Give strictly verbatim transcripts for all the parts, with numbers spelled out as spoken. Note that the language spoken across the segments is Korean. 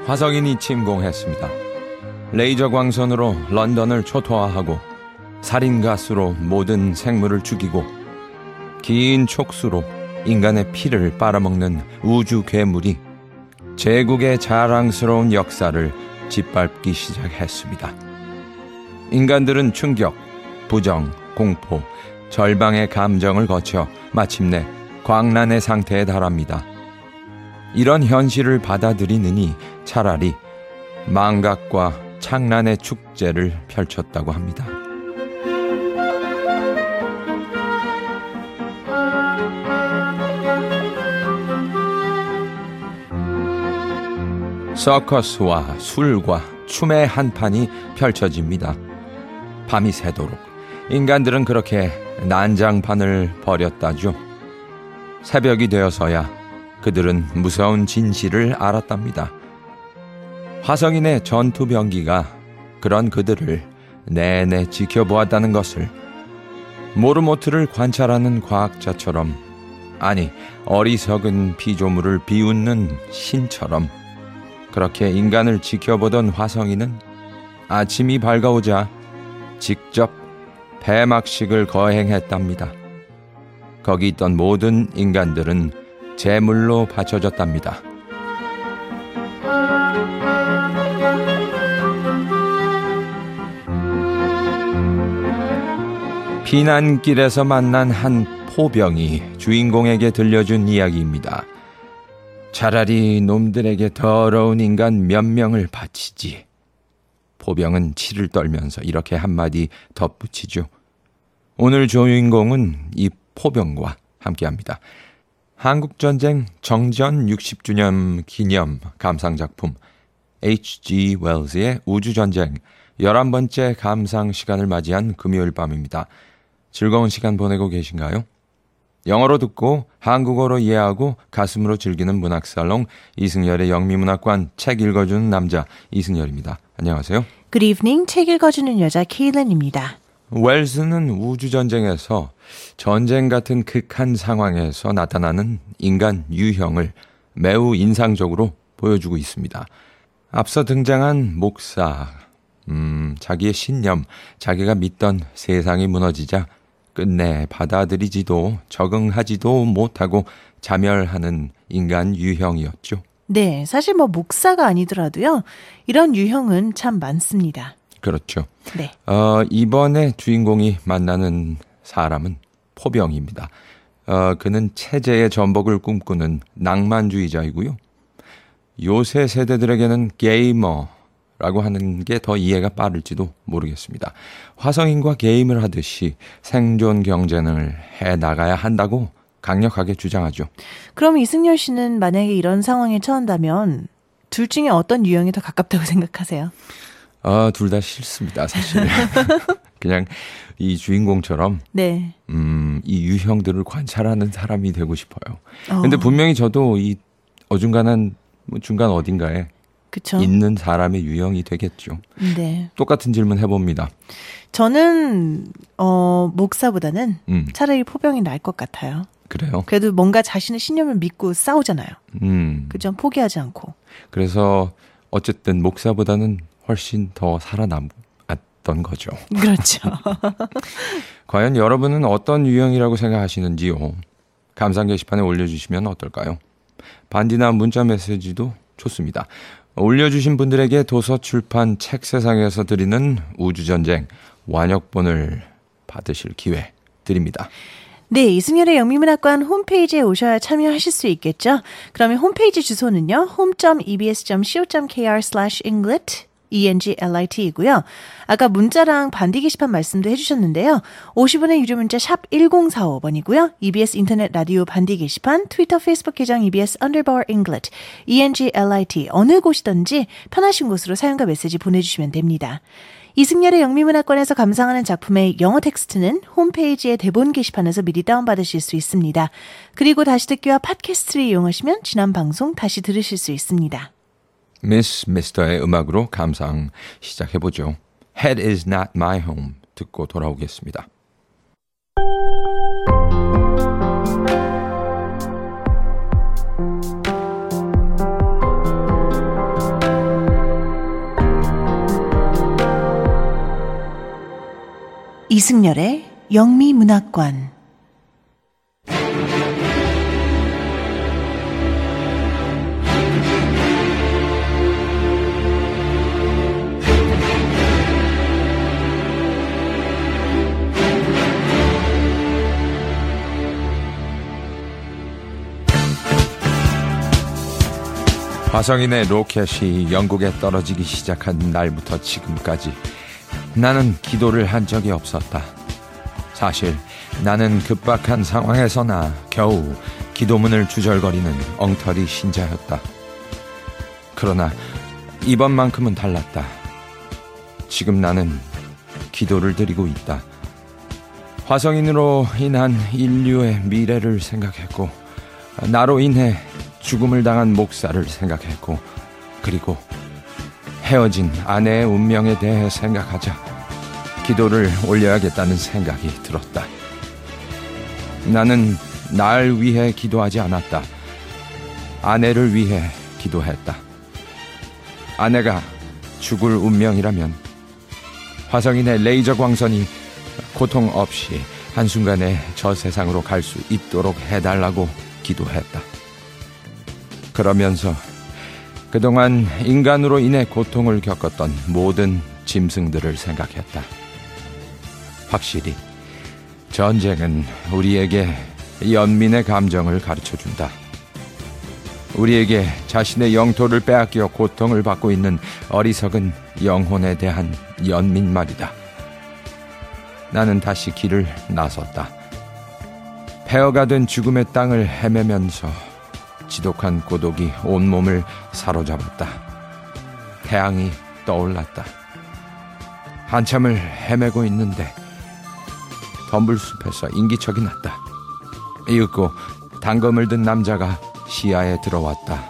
화성인이 침공했습니다. 레이저 광선으로 런던을 초토화하고 살인가스로 모든 생물을 죽이고 긴 촉수로 인간의 피를 빨아먹는 우주 괴물이 제국의 자랑스러운 역사를 짓밟기 시작했습니다. 인간들은 충격, 부정, 공포, 절망의 감정을 거쳐 마침내 광란의 상태에 달합니다. 이런 현실을 받아들이느니 차라리 망각과 창란의 축제를 펼쳤다고 합니다. 서커스와 술과 춤의 한판이 펼쳐집니다. 밤이 새도록 인간들은 그렇게 난장판을 벌였다죠. 새벽이 되어서야 그들은 무서운 진실을 알았답니다. 화성인의 전투병기가 그런 그들을 내내 지켜보았다는 것을 모르모트를 관찰하는 과학자처럼, 아니 어리석은 피조물을 비웃는 신처럼 그렇게 인간을 지켜보던 화성인은 아침이 밝아오자 직접 폐막식을 거행했답니다. 거기 있던 모든 인간들은 제물로 바쳐졌답니다. 피난길에서 만난 한 포병이 주인공에게 들려준 이야기입니다. 차라리 놈들에게 더러운 인간 몇 명을 바치지. 포병은 치를 떨면서 이렇게 한마디 덧붙이죠. 오늘 주인공은 이 포병과 함께합니다. 한국전쟁 정전 육십 주년 기념 감상작품 에이치 지 웰즈의 우주전쟁 열한 번째 감상 시간을 맞이한 금요일 밤입니다. 즐거운 시간 보내고 계신가요? 영어로 듣고 한국어로 이해하고 가슴으로 즐기는 문학살롱 이승열의 영미문학관 책 읽어주는 남자 이승열입니다. 안녕하세요. Good evening. 책 읽어주는 여자 케일런입니다. 웰스는 우주전쟁에서 전쟁 같은 극한 상황에서 나타나는 인간 유형을 매우 인상적으로 보여주고 있습니다. 앞서 등장한 목사, 음, 자기의 신념, 자기가 믿던 세상이 무너지자 끝내 받아들이지도 적응하지도 못하고 자멸하는 인간 유형이었죠. 네, 사실 뭐 목사가 아니더라도요. 이런 유형은 참 많습니다. 그렇죠. 네. 어, 이번에 주인공이 만나는 사람은 포병입니다. 어, 그는 체제의 전복을 꿈꾸는 낭만주의자이고요. 요새 세대들에게는 게이머라고 하는 게 더 이해가 빠를지도 모르겠습니다. 화성인과 게임을 하듯이 생존 경쟁을 해나가야 한다고 강력하게 주장하죠. 그럼 이승열 씨는 만약에 이런 상황에 처한다면 둘 중에 어떤 유형이 더 가깝다고 생각하세요? 아, 둘 다 싫습니다, 사실. 그냥 이 주인공처럼 네. 음, 이 유형들을 관찰하는 사람이 되고 싶어요. 어. 근데 분명히 저도 이 어중간한 뭐 중간 어딘가에 그쵸? 있는 사람의 유형이 되겠죠. 네. 똑같은 질문 해봅니다. 저는 어, 목사보다는 음. 차라리 포병이 나을 것 같아요. 그래요? 그래도 뭔가 자신의 신념을 믿고 싸우잖아요. 음. 그죠? 포기하지 않고. 그래서 어쨌든 목사보다는 훨씬 더 살아남았던 거죠. 그렇죠. 과연 여러분은 어떤 유형이라고 생각하시는지요? 감상 게시판에 올려주시면 어떨까요? 반디나 문자 메시지도 좋습니다. 올려주신 분들에게 도서출판 책세상에서 드리는 우주전쟁 완역본을 받으실 기회 드립니다. 네, 이승열의 영미문학관 홈페이지에 오셔야 참여하실 수 있겠죠? 그러면 홈페이지 주소는요. 홈 닷 이비에스 닷 씨오 닷 케이알 슬래시 잉글릿 E-N-G-L-I-T이고요. 아까 문자랑 반디 게시판 말씀도 해주셨는데요. 오십 원의 유료 문자 샵 일공사오 번이고요. 이비에스 인터넷 라디오 반디 게시판, 트위터, 페이스북 계정 이비에스 언더바 잉글릿, E-N-G-L-I-T 어느 곳이든지 편하신 곳으로 사연과 메시지 보내주시면 됩니다. 이승열의 영미문학관에서 감상하는 작품의 영어 텍스트는 홈페이지의 대본 게시판에서 미리 다운받으실 수 있습니다. 그리고 다시 듣기와 팟캐스트를 이용하시면 지난 방송 다시 들으실 수 있습니다. 미스 미스터의 음악으로 감상 시작해보죠. Head is not my home 듣고 돌아오겠습니다. 이승열의 영미문학관. 화성인의 로켓이 영국에 떨어지기 시작한 날부터 지금까지 나는 기도를 한 적이 없었다. 사실 나는 급박한 상황에서나 겨우 기도문을 주절거리는 엉터리 신자였다. 그러나 이번만큼은 달랐다. 지금 나는 기도를 드리고 있다. 화성인으로 인한 인류의 미래를 생각했고, 나로 인해 죽음을 당한 목사를 생각했고, 그리고 헤어진 아내의 운명에 대해 생각하자 기도를 올려야겠다는 생각이 들었다. 나는 날 위해 기도하지 않았다. 아내를 위해 기도했다. 아내가 죽을 운명이라면 화성인의 레이저 광선이 고통 없이 한순간에 저 세상으로 갈 수 있도록 해달라고 기도했다. 그러면서 그동안 인간으로 인해 고통을 겪었던 모든 짐승들을 생각했다. 확실히 전쟁은 우리에게 연민의 감정을 가르쳐준다. 우리에게 자신의 영토를 빼앗겨 고통을 받고 있는 어리석은 영혼에 대한 연민 말이다. 나는 다시 길을 나섰다. 폐허가 된 죽음의 땅을 헤매면서 지독한 고독이 온몸을 사로잡았다. 태양이 떠올랐다. 한참을 헤매고 있는데 덤불숲에서 인기척이 났다. 이윽고 단검을 든 남자가 시야에 들어왔다.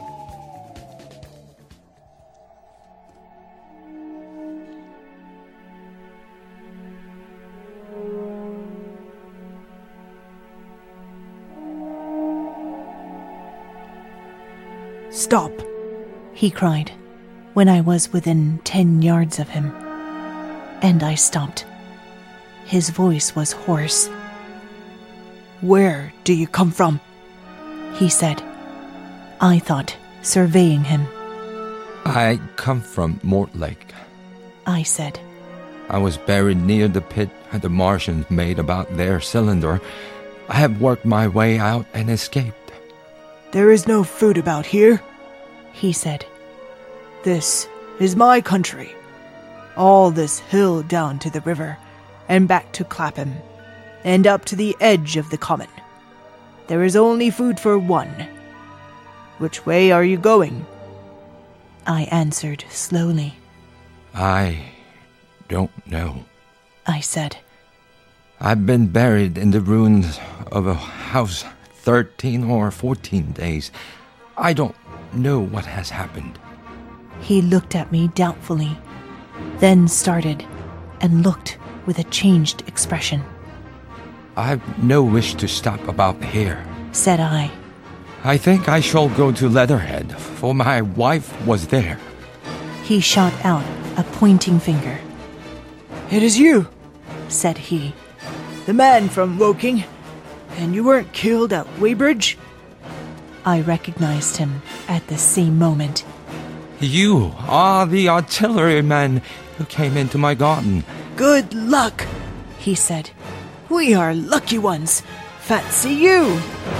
Stop, he cried, when I was within ten yards of him. And I stopped. His voice was hoarse. Where do you come from? He said. I thought, surveying him. I come from Mortlake, I said. I was buried near the pit the Martians made about their cylinder. I have worked my way out and escaped. There is no food about here, he said. This is my country. All this hill down to the river, and back to Clapham, and up to the edge of the common. There is only food for one. Which way are you going? I answered slowly. I don't know, I said. I've been buried in the ruins of a house thirteen or fourteen days. I don't know what has happened. He looked at me doubtfully, then started and looked with a changed expression. I've no wish to stop about here, said I. I think I shall go to Leatherhead, for my wife was there. He shot out a pointing finger. It is you, said he. The man from Woking. And you weren't killed at Weybridge? I recognized him at the same moment. You are the artilleryman who came into my garden. Good luck, he said. We are lucky ones. Fancy you.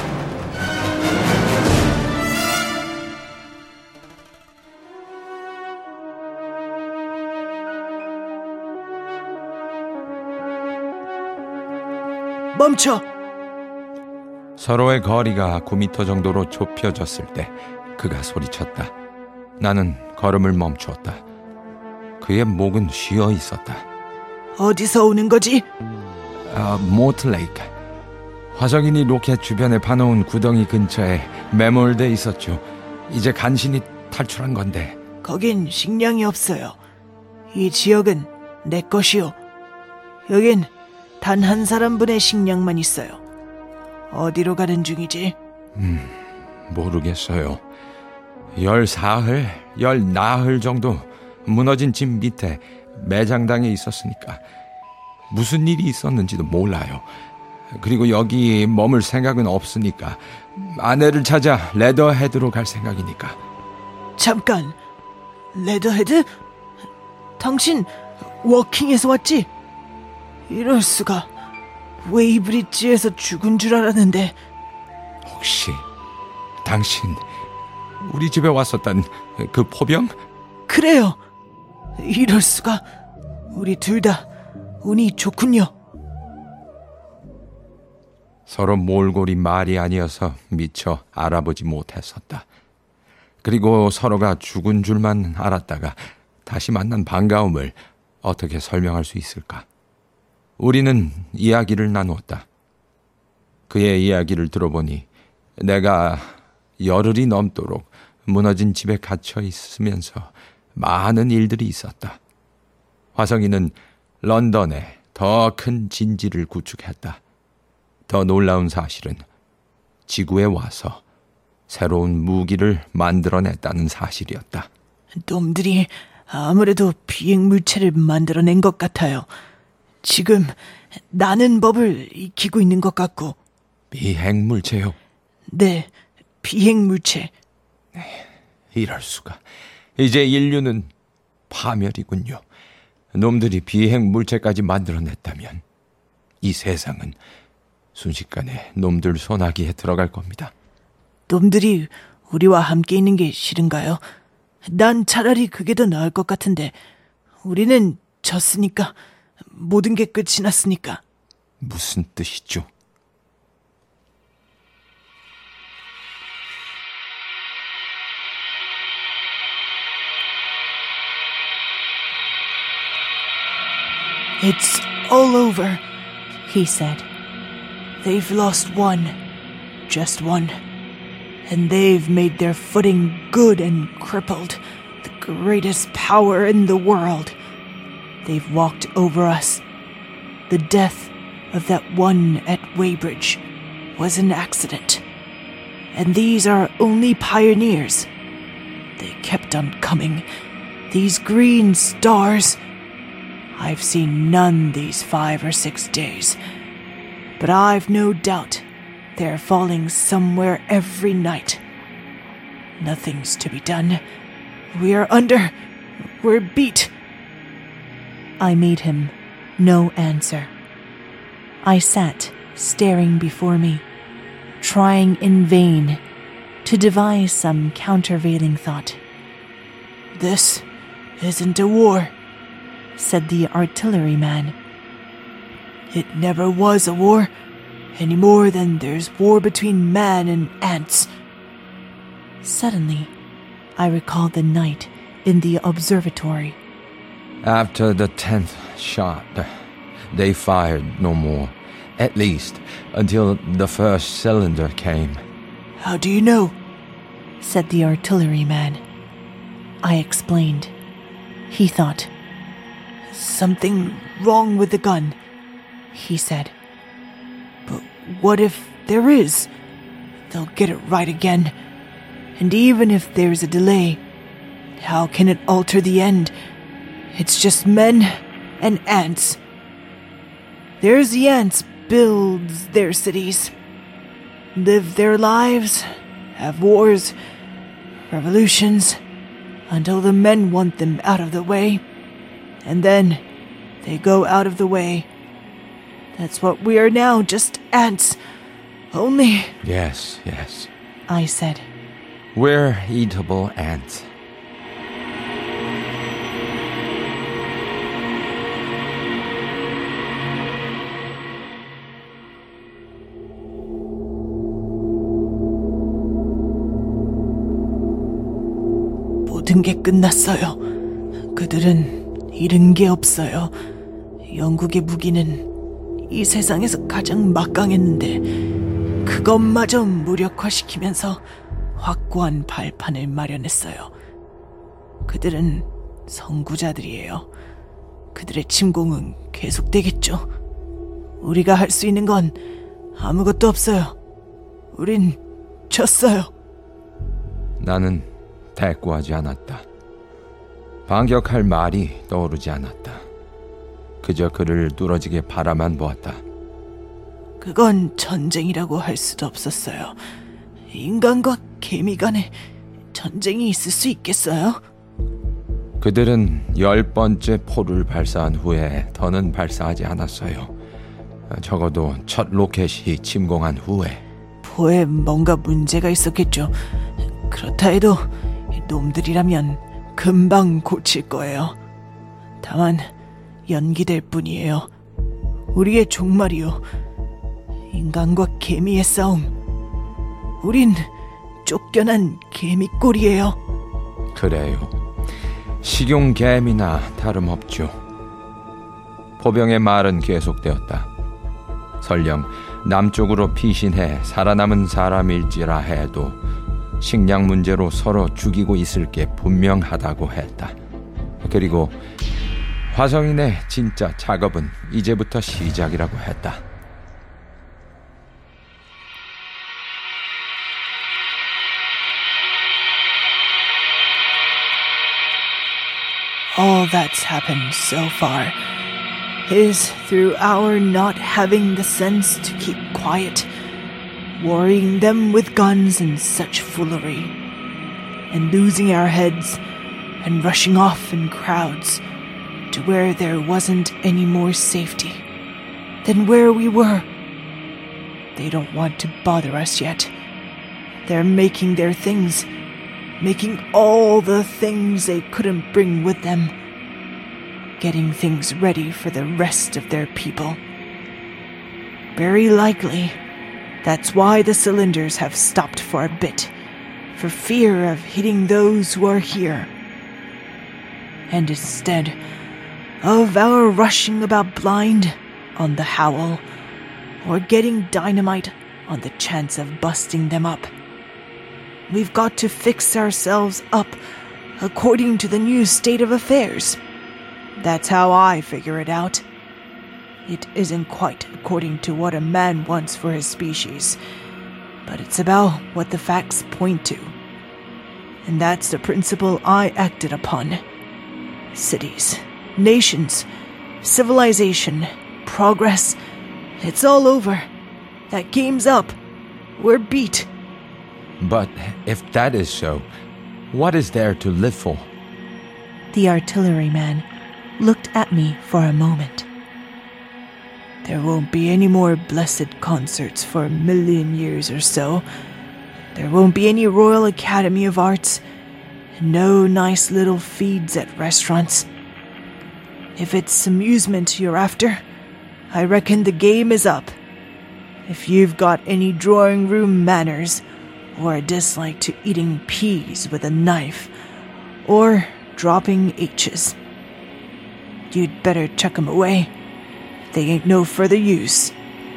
멈춰! 서로의 거리가 구 미터 정도로 좁혀졌을 때 그가 소리쳤다. 나는 걸음을 멈추었다. 그의 목은 쉬어 있었다. 어디서 오는 거지? 아, 모틀레이크. 화성인이 로켓 주변에 파놓은 구덩이 근처에 매몰돼 있었죠. 이제 간신히 탈출한 건데. 거긴 식량이 없어요. 이 지역은 내 것이요. 여긴 단 한 사람분의 식량만 있어요. 어디로 가는 중이지? 음, 모르겠어요. 열사흘, 열나흘 정도 무너진 집 밑에 매장당에 있었으니까. 무슨 일이 있었는지도 몰라요. 그리고 여기 머물 생각은 없으니까 아내를 찾아 레더헤드로 갈 생각이니까. 잠깐, 레더헤드? 당신 워킹에서 왔지? 이럴 수가. 웨이브리지에서 죽은 줄 알았는데. 혹시 당신 우리 집에 왔었던 그 포병? 그래요. 이럴 수가. 우리 둘 다 운이 좋군요. 서로 몰골이 말이 아니어서 미처 알아보지 못했었다. 그리고 서로가 죽은 줄만 알았다가 다시 만난 반가움을 어떻게 설명할 수 있을까? 우리는 이야기를 나누었다. 그의 이야기를 들어보니 내가 열흘이 넘도록 무너진 집에 갇혀 있으면서 많은 일들이 있었다. 화성이는 런던에 더 큰 진지를 구축했다. 더 놀라운 사실은 지구에 와서 새로운 무기를 만들어냈다는 사실이었다. 놈들이 아무래도 비행물체를 만들어낸 것 같아요. 지금 나는 법을 익히고 있는 것 같고. 비행물체요? 네, 비행물체. 이럴 수가. 이제 인류는 파멸이군요. 놈들이 비행물체까지 만들어냈다면 이 세상은 순식간에 놈들 소나기에 들어갈 겁니다. 놈들이 우리와 함께 있는 게 싫은가요? 난 차라리 그게 더 나을 것 같은데. 우리는 졌으니까. 모든 게 끝이 났으니까. 무슨 뜻이죠? It's all over, he said. They've lost one, just one. And they've made their footing good and crippled, the greatest power in the world. They've walked over us. The death of that one at Weybridge was an accident. And these are only pioneers. They kept on coming. These green stars. I've seen none these five or six days. But I've no doubt they're falling somewhere every night. Nothing's to be done. We're under. We're beat. I made him no answer. I sat staring before me, trying in vain to devise some countervailing thought. This isn't a war, said the artilleryman. It never was a war, any more than there's war between man and ants. Suddenly, I recalled the night in the observatory. After the tenth shot, they fired no more, at least until the first cylinder came. How do you know? Said the artilleryman. I explained. He thought. Something wrong with the gun, he said. But what if there is? They'll get it right again. And even if there's a delay, how can it alter the end? It's just men and ants. There's the ants build their cities, live their lives, have wars, revolutions, until the men want them out of the way. And then they go out of the way. That's what we are now, just ants. Only... Yes, yes, I said. We're eatable ants. 모든 게 끝났어요. 그들은 잃은 게 없어요. 영국의 무기는 이 세상에서 가장 막강했는데 그것마저 무력화시키면서 확고한 발판을 마련했어요. 그들은 선구자들이에요. 그들의 침공은 계속되겠죠. 우리가 할 수 있는 건 아무것도 없어요. 우린 졌어요. 나는 대꾸하지 않았다. 반격할 말이 떠오르지 않았다. 그저 그를 뚫어지게 바라만 보았다. 그건 전쟁이라고 할 수도 없었어요. 인간과 개미 간에 전쟁이 있을 수 있겠어요? 그들은 열 번째 포를 발사한 후에 더는 발사하지 않았어요. 적어도 첫 로켓이 침공한 후에. 포에 뭔가 문제가 있었겠죠. 그렇다 해도 놈들이라면 금방 고칠 거예요. 다만 연기될 뿐이에요. 우리의 종말이요. 인간과 개미의 싸움. 우린 쫓겨난 개미꼴이에요. 그래요. 식용개미나 다름없죠. 포병의 말은 계속되었다. 설령 남쪽으로 피신해 살아남은 사람일지라 해도 식량 문제로 서로 죽이고 있을 게 분명하다고 했다. 그리고 화성인의 진짜 작업은 이제부터 시작이라고 했다. All that's happened so far is through our not having the sense to keep quiet, worrying them with guns and such foolery, and losing our heads and rushing off in crowds to where there wasn't any more safety than where we were. They don't want to bother us yet. They're making their things, making all the things they couldn't bring with them, getting things ready for the rest of their people. Very likely, that's why the cylinders have stopped for a bit, for fear of hitting those who are here. And instead of our rushing about blind on the howl, or getting dynamite on the chance of busting them up, we've got to fix ourselves up according to the new state of affairs. That's how I figure it out. It isn't quite according to what a man wants for his species, but it's about what the facts point to. And that's the principle I acted upon. Cities, nations, civilization, progress, it's all over. That game's up. We're beat. But if that is so, what is there to live for? The artilleryman looked at me for a moment. There won't be any more blessed concerts for a million years or so. There won't be any Royal Academy of Arts. No nice little feeds at restaurants. If it's amusement you're after, I reckon the game is up. If you've got any drawing room manners, or a dislike to eating peas with a knife, or dropping H's, you'd better chuck 'em away. They ain't no further use.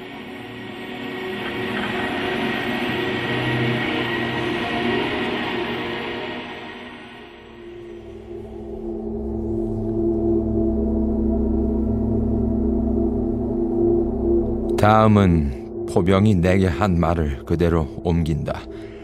다음은 포병이 내게 한 말을 그대로 옮긴다.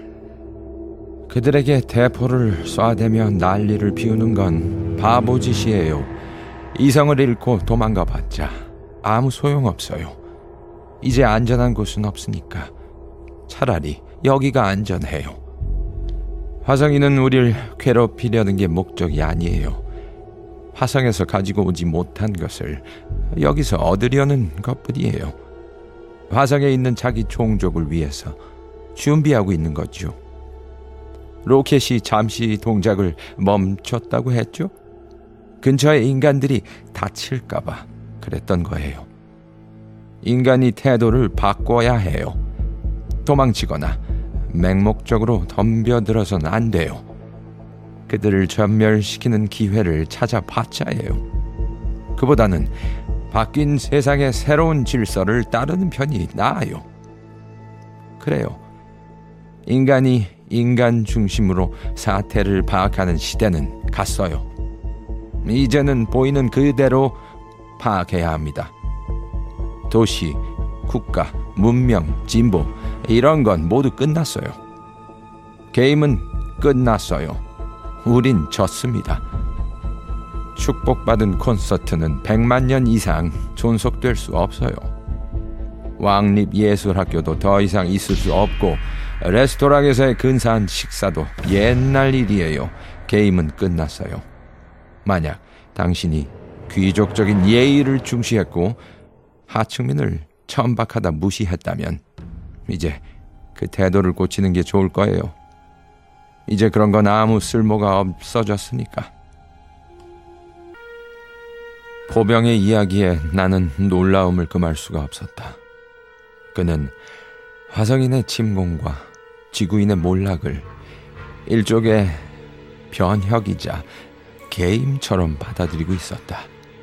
그들에게 대포를 쏴대며 난리를 피우는 건 바보짓이에요. 이성을 잃고 도망가봤자 아무 소용없어요. 이제 안전한 곳은 없으니까 차라리 여기가 안전해요. 화성인은 우릴 괴롭히려는 게 목적이 아니에요. 화성에서 가지고 오지 못한 것을 여기서 얻으려는 것뿐이에요. 화성에 있는 자기 종족을 위해서 준비하고 있는 거죠. 로켓이 잠시 동작을 멈췄다고 했죠? 근처의 인간들이 다칠까봐 그랬던 거예요. 인간이 태도를 바꿔야 해요. 도망치거나 맹목적으로 덤벼들어서는 안 돼요. 그들을 전멸시키는 기회를 찾아봤자예요. 그보다는 바뀐 세상의 새로운 질서를 따르는 편이 나아요. 그래요. 인간이 인간 중심으로 사태를 파악하는 시대는 갔어요. 이제는 보이는 그대로 파악해야 합니다. 도시, 국가, 문명, 진보 이런 건 모두 끝났어요. 게임은 끝났어요. 우린 졌습니다. 축복받은 콘서트는 백만 년 이상 존속될 수 없어요. 왕립예술학교도 더 이상 있을 수 없고 레스토랑에서의 근사한 식사도 옛날 일이에요. 게임은 끝났어요. 만약 당신이 귀족적인 예의를 중시했고 하층민을 천박하다 무시했다면 이제 그 태도를 고치는 게 좋을 거예요. 이제 그런 건 아무 쓸모가 없어졌으니까. 포병의 이야기에 나는 놀라움을 금할 수가 없었다. 그는 화성인의 침공과 지구인의 몰락을 일종의 변혁이자 게임처럼 받아들이고 있었다.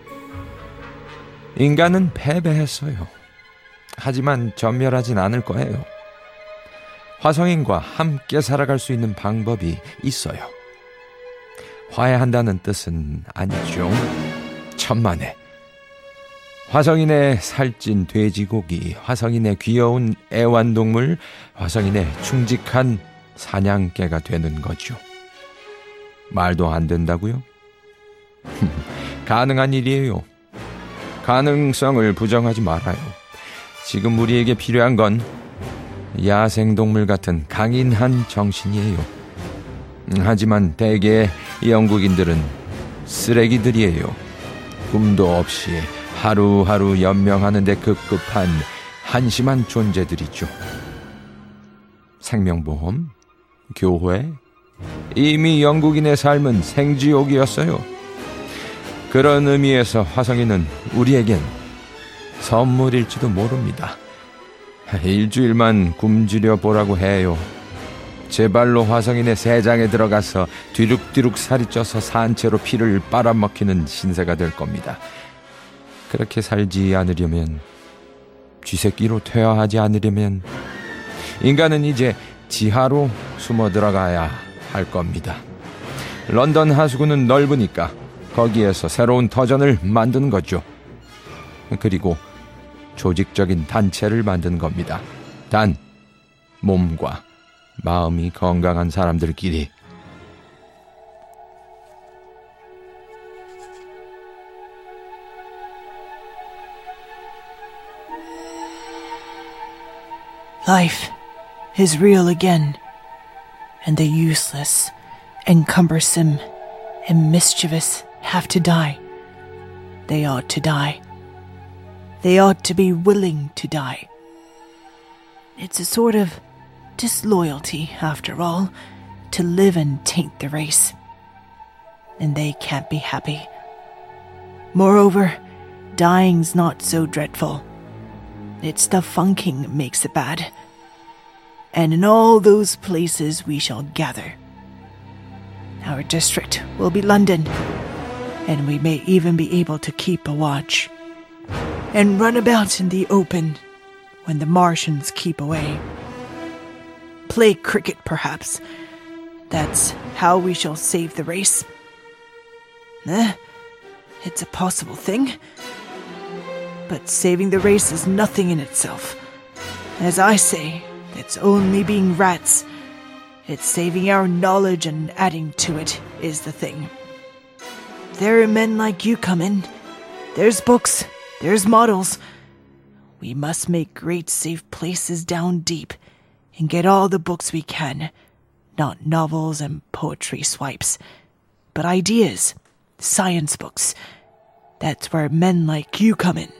인간은 패배했어요. 하지만 전멸하진 않을 거예요. 화성인과 함께 살아갈 수 있는 방법이 있어요. 화해한다는 뜻은 아니죠. 천만에. 화성인의 살찐 돼지고기, 화성인의 귀여운 애완동물, 화성인의 충직한 사냥개가 되는 거죠. 말도 안 된다고요? 가능한 일이에요. 가능성을 부정하지 말아요. 지금 우리에게 필요한 건 야생동물 같은 강인한 정신이에요. 하지만 대개의 영국인들은 쓰레기들이에요. 꿈도 없이 하루하루 연명하는 데 급급한 한심한 존재들이죠. 생명보험, 교회, 이미 영국인의 삶은 생지옥이었어요. 그런 의미에서 화성인은 우리에겐 선물일지도 모릅니다. 일주일만 굶주려 보라고 해요. 제 발로 화성인의 세장에 들어가서 뒤룩뒤룩 살이 쪄서 산채로 피를 빨아먹히는 신세가 될 겁니다. 그렇게 살지 않으려면, 쥐새끼로 퇴화하지 않으려면 인간은 이제 지하로 숨어 들어가야 할 겁니다. 런던 하수구는 넓으니까 거기에서 새로운 터전을 만드는 거죠. 그리고 조직적인 단체를 만드는 겁니다. 단 몸과 마음이 건강한 사람들끼리. Life is real again, and the useless and cumbersome and mischievous have to die. They ought to die. They ought to be willing to die. It's a sort of disloyalty, after all, to live and taint the race. And they can't be happy. Moreover, dying's not so dreadful. It's the funking makes it bad. And in all those places we shall gather. Our district will be London, and we may even be able to keep a watch and run about in the open when the Martians keep away. Play cricket, perhaps. That's how we shall save the race. Eh, it's a possible thing. But saving the race is nothing in itself. As I say, it's only being rats. It's saving our knowledge and adding to it is the thing. There are men like you come in. There's books. There's models. We must make great safe places down deep and get all the books we can. Not novels and poetry swipes, but ideas, science books. That's where men like you come in.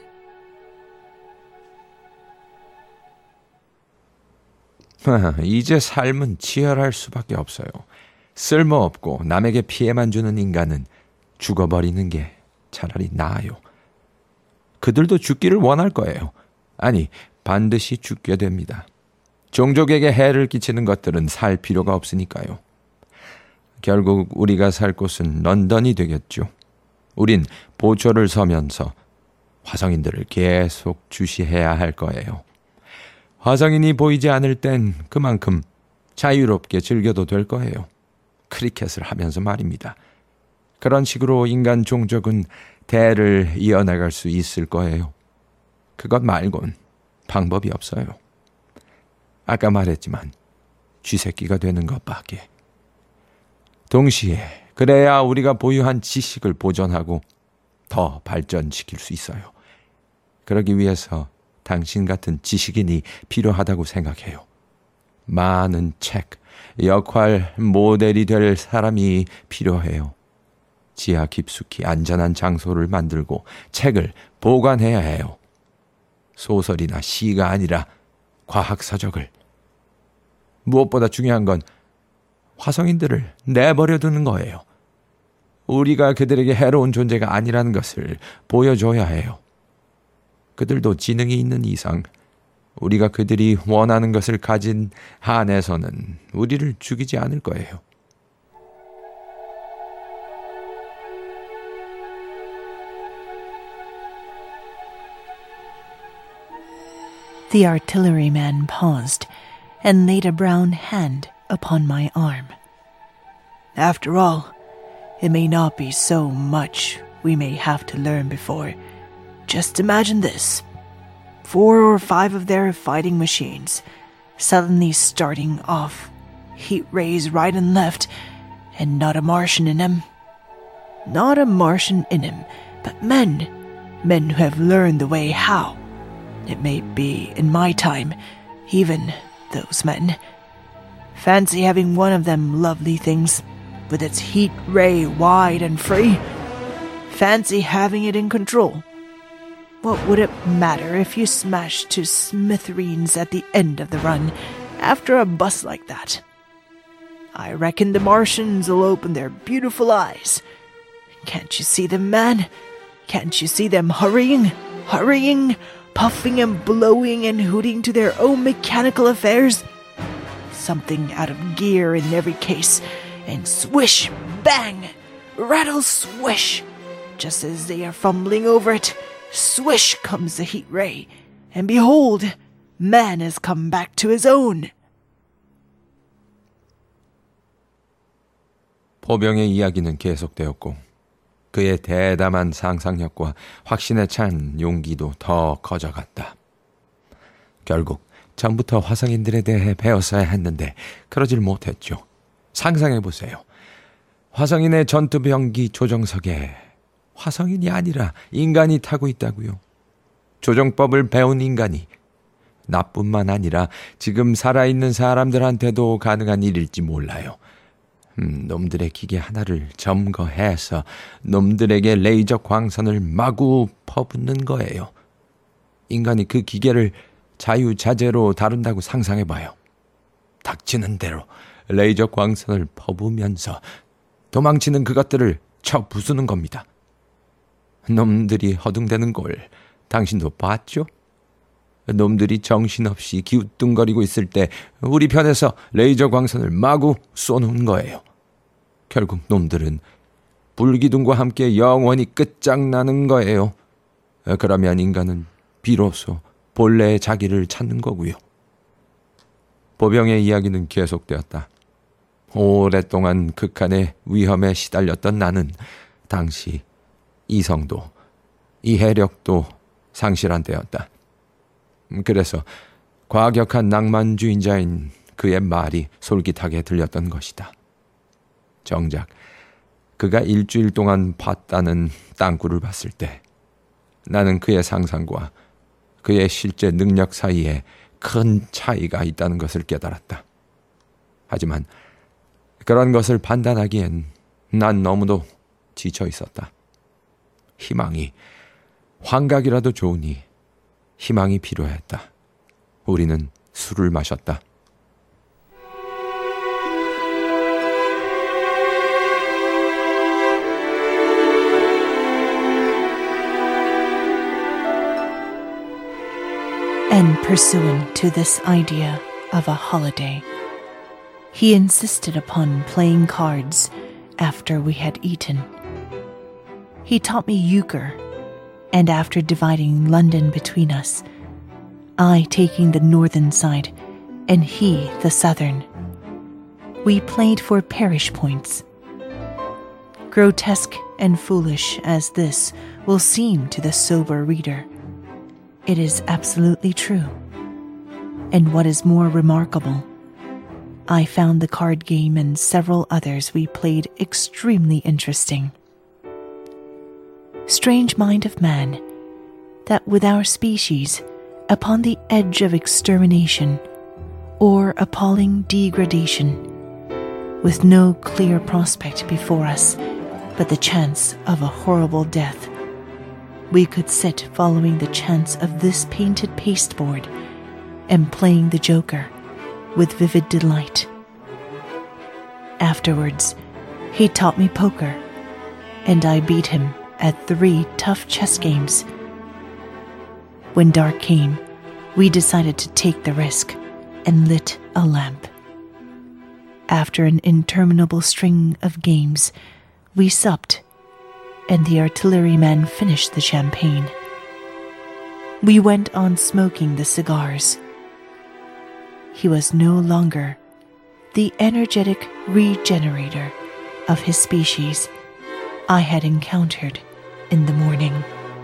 이제 삶은 치열할 수밖에 없어요. 쓸모없고 남에게 피해만 주는 인간은 죽어버리는 게 차라리 나아요. 그들도 죽기를 원할 거예요. 아니, 반드시 죽게 됩니다. 종족에게 해를 끼치는 것들은 살 필요가 없으니까요. 결국 우리가 살 곳은 런던이 되겠죠. 우린 보초를 서면서 화성인들을 계속 주시해야 할 거예요. 화성인이 보이지 않을 땐 그만큼 자유롭게 즐겨도 될 거예요. 크리켓을 하면서 말입니다. 그런 식으로 인간 종족은 대를 이어나갈 수 있을 거예요. 그것 말곤 방법이 없어요. 아까 말했지만 쥐새끼가 되는 것밖에. 동시에 그래야 우리가 보유한 지식을 보존하고 더 발전시킬 수 있어요. 그러기 위해서 당신 같은 지식인이 필요하다고 생각해요. 많은 책, 역할, 모델이 될 사람이 필요해요. 지하 깊숙이 안전한 장소를 만들고 책을 보관해야 해요. 소설이나 시가 아니라 과학서적을. 무엇보다 중요한 건 화성인들을 내버려 두는 거예요. 우리가 그들에게 해로운 존재가 아니라는 것을 보여줘야 해요. 그들도 지능이 있는 이상 우리가 그들이 원하는 것을 가진 한에서는 우리를 죽이지 않을 거예요. The artilleryman paused and laid a brown hand upon my arm. After all, it may not be so much we may have to learn before. Just imagine this. Four or five of their fighting machines suddenly starting off, heat rays right and left, and not a Martian in them. Not a Martian in them, but men. Men who have learned the way how. It may be in my time, even those men. Fancy having one of them lovely things, with its heat ray wide and free. Fancy having it in control. What would it matter if you smashed to smithereens at the end of the run after a bust like that? I reckon the Martians will open their beautiful eyes. Can't you see them, man? Can't you see them hurrying, hurrying, puffing and blowing and hooting to their own mechanical affairs? Something out of gear in every case, and swish, bang, rattle, swish. Just as they are fumbling over it, swish comes the heat ray, and behold, man has come back to his own. 포병의 이야기는 계속되었고 그의 대담한 상상력과 확신에 찬 용기도 더 커져갔다. 결국 전부터 화성인들에 대해 배웠어야 했는데 그러질 못했죠. 상상해보세요. 화성인의 전투병기 조종석에 화성인이 아니라 인간이 타고 있다고요. 조종법을 배운 인간이 나뿐만 아니라 지금 살아있는 사람들한테도 가능한 일일지 몰라요. 음, 놈들의 기계 하나를 점거해서 놈들에게 레이저 광선을 마구 퍼붓는 거예요. 인간이 그 기계를 자유자재로 다룬다고 상상해봐요. 닥치는 대로 레이저 광선을 퍼부면서 도망치는 그것들을 쳐 부수는 겁니다. 놈들이 허둥대는 걸 당신도 봤죠? 놈들이 정신없이 기우뚱거리고 있을 때 우리 편에서 레이저 광선을 마구 쏘는 거예요. 결국 놈들은 불기둥과 함께 영원히 끝장나는 거예요. 그러면 인간은 비로소 본래의 자기를 찾는 거고요. 보병의 이야기는 계속되었다. 오랫동안 극한의 위험에 시달렸던 나는 당시 이성도 이해력도 상실한 때였다. 그래서 과격한 낭만주의자인 그의 말이 솔깃하게 들렸던 것이다. 정작 그가 일주일 동안 봤다는 땅굴을 봤을 때 나는 그의 상상과 그의 실제 능력 사이에 큰 차이가 있다는 것을 깨달았다. 하지만 그런 것을 판단하기엔 난 너무도 지쳐 있었다. 희망이, 환각이라도 좋으니 희망이 필요했다. 우리는 술을 마셨다. And pursuant to this idea of a holiday, he insisted upon playing cards after we had eaten. He taught me euchre, and after dividing London between us, I taking the northern side and he the southern, we played for parish points. Grotesque and foolish as this will seem to the sober reader, it is absolutely true. And what is more remarkable, I found the card game and several others we played extremely interesting. Strange mind of man, that with our species, upon the edge of extermination or appalling degradation, with no clear prospect before us but the chance of a horrible death, we could sit following the chance of this painted pasteboard and playing the joker with vivid delight. Afterwards, he taught me poker, and I beat him at three tough chess games. When dark came, we decided to take the risk and lit a lamp. After an interminable string of games, we supped, and the artilleryman finished the champagne. We went on smoking the cigars. He was no longer the energetic regenerator of his species I had encountered in the morning.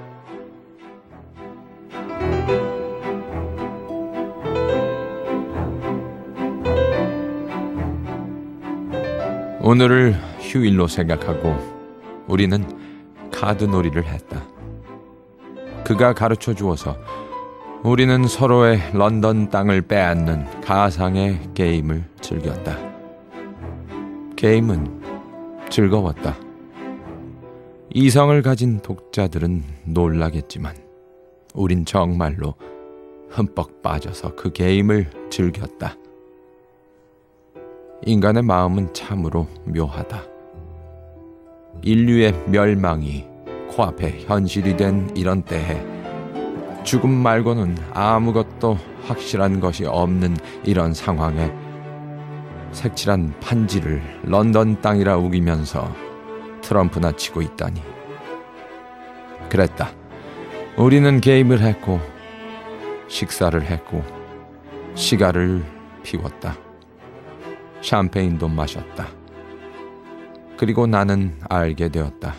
오늘을 휴일로 생각하고 우리는 카드놀이를 했다. 그가 가르쳐 주어서 우리는 서로의 런던 땅을 빼앗는 가상의 게임을 즐겼다. 게임은 즐거웠다. 이성을 가진 독자들은 놀라겠지만 우린 정말로 흠뻑 빠져서 그 게임을 즐겼다. 인간의 마음은 참으로 묘하다. 인류의 멸망이 코앞에 현실이 된 이런 때에 죽음 말고는 아무것도 확실한 것이 없는 이런 상황에 색칠한 판지를 런던 땅이라 우기면서 트럼프나 치고 있다니. 그랬다. 우리는 게임을 했고 식사를 했고 시가를 피웠다. 샴페인도 마셨다. 그리고 나는 알게 되었다.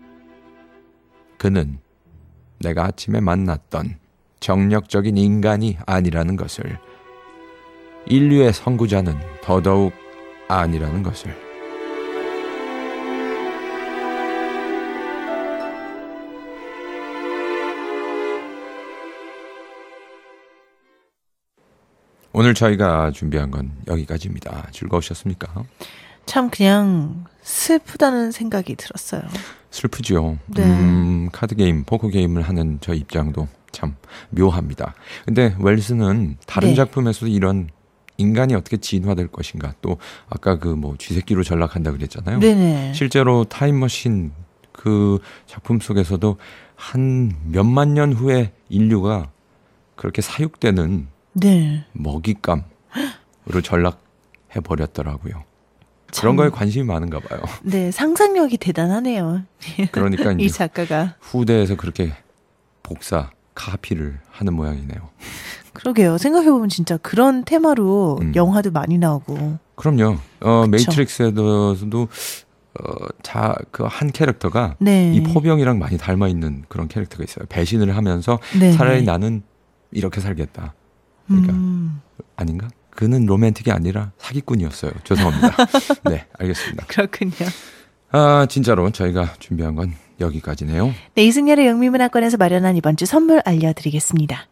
그는 내가 아침에 만났던 정력적인 인간이 아니라는 것을, 인류의 선구자는 더더욱 아니라는 것을. 오늘 저희가 준비한 건 여기까지입니다. 즐거우셨습니까? 참 그냥 슬프다는 생각이 들었어요. 슬프죠. 네. 음, 카드 게임, 포커 게임을 하는 저 입장도 참 묘합니다. 근데 웰스는 다른 네. 작품에서도 이런 인간이 어떻게 진화될 것인가, 또 아까 그 뭐 쥐새끼로 전락한다 그랬잖아요. 네네. 실제로 타임머신 그 작품 속에서도 한 몇만 년 후에 인류가 그렇게 사육되는 네. 먹잇감으로 전락해 버렸더라고요. 그런 거에 관심이 많은가 봐요. 네, 상상력이 대단하네요. 그러니까 이 이제 작가가. 후대에서 그렇게 복사, 카피를 하는 모양이네요. 그러게요. 생각해보면 진짜 그런 테마로 음. 영화도 많이 나오고. 그럼요. 어, 그쵸. 매트릭스에서도 어, 자, 그 한 캐릭터가 네. 이 포병이랑 많이 닮아 있는 그런 캐릭터가 있어요. 배신을 하면서 네. 차라리 나는 이렇게 살겠다. 그러니까 음. 아닌가? 그는 로맨틱이 아니라 사기꾼이었어요. 죄송합니다. 네, 알겠습니다. 그렇군요. 아, 진짜로 저희가 준비한 건 여기까지네요. 네, 이승열의 영미문학관에서 마련한 이번 주 선물 알려드리겠습니다.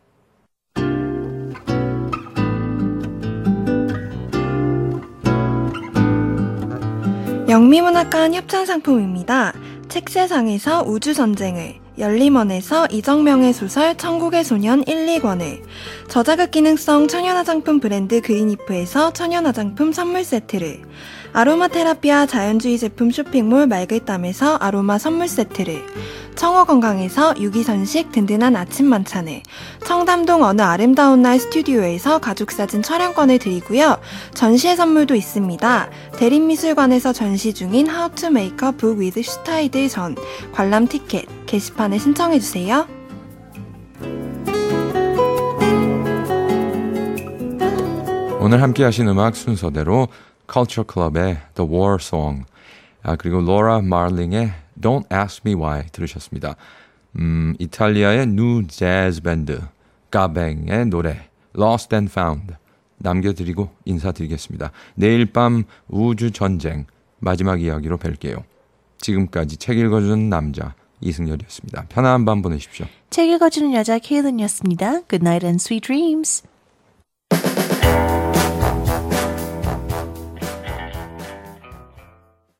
영미문학관 협찬상품입니다. 책세상에서 우주전쟁을, 열림원에서 이정명의 소설 천국의 소년 일, 이 권을, 저자극 기능성 천연화장품 브랜드 그린이프에서 천연화장품 선물 세트를, 아로마 테라피와 자연주의 제품 쇼핑몰 맑을땀에서 아로마 선물 세트를, 청어건강에서 유기선식 든든한 아침 만찬을, 청담동 어느 아름다운 날 스튜디오에서 가족사진 촬영권을 드리고요. 전시회 선물도 있습니다. 대림미술관에서 전시 중인 How to Make a Book with 슈타이드 전 관람 티켓 게시판에 신청해주세요. 오늘 함께 하신 음악 순서대로 Culture Club의 The War Song, 아, 그리고 로라 마를링의 Don't Ask Me Why 들으셨습니다. 음, 이탈리아의 뉴 재즈 밴드 가뱅의 노래 Lost and Found, 남겨드리고 인사드리겠습니다. 내일 밤 우주전쟁 마지막 이야기로 뵐게요. 지금까지 책 읽어주는 남자 이승열이었습니다. 편안한 밤 보내십시오. 책 읽어주는 여자 케일린이었습니다. Good night and sweet dreams.